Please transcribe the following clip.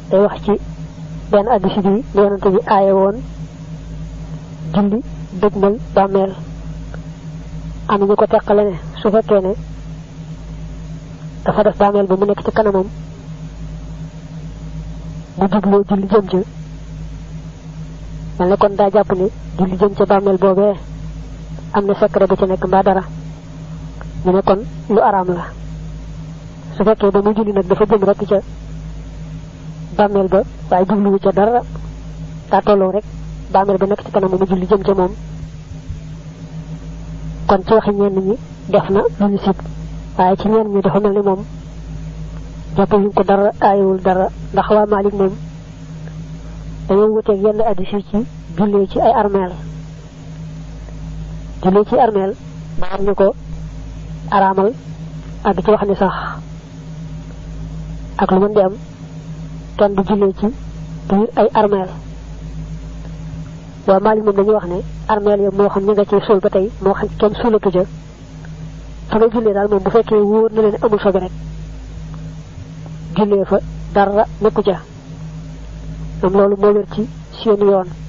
day wax ci benn addis bi yonante bi aaye woon julli dëgmal bàmmeel am ñu ko teqale ne su fekkee ne dafa def bàmmeel ba mu nekk ci kanamam bu jubloo julli jëm ca mel ne kon daa jàpp ne julli jëm ca bàmmeel boobee am na secret bu ci nekk mbaa dara ñu ne kon lu araam la su fekkee ba mu julli nag dafa jëm rek ca bàmmeel ba waaye jubluwu ca dara daa tolloo rek bàmmeel ba nekk ci kanam mu julli jëm ca moom kon ci waxi ñenn ñi def na lu ñu sib waaye ci ñenn ñi dafa mel ni moom jàppaluñ ko dara aayewul dara ndax waa Maalik moom dañoo wuteeg yenn addis yi ci jullee ci ay armeel jullee ci armeel baax ñu ko araamal ak ci wax ni sax ak lu mën di am kenn du jullee ci biir ay armeel waa Maalik moom dañuy wax ne armeel ya moo xam ñi nga ci suul ba tey moo xam kenn suulatu ja fa nga jullee daal moom bu fekkee wóor na leen amul sobe rek jullee fa dara nekku ca moom loolu moo wér ci seen yoon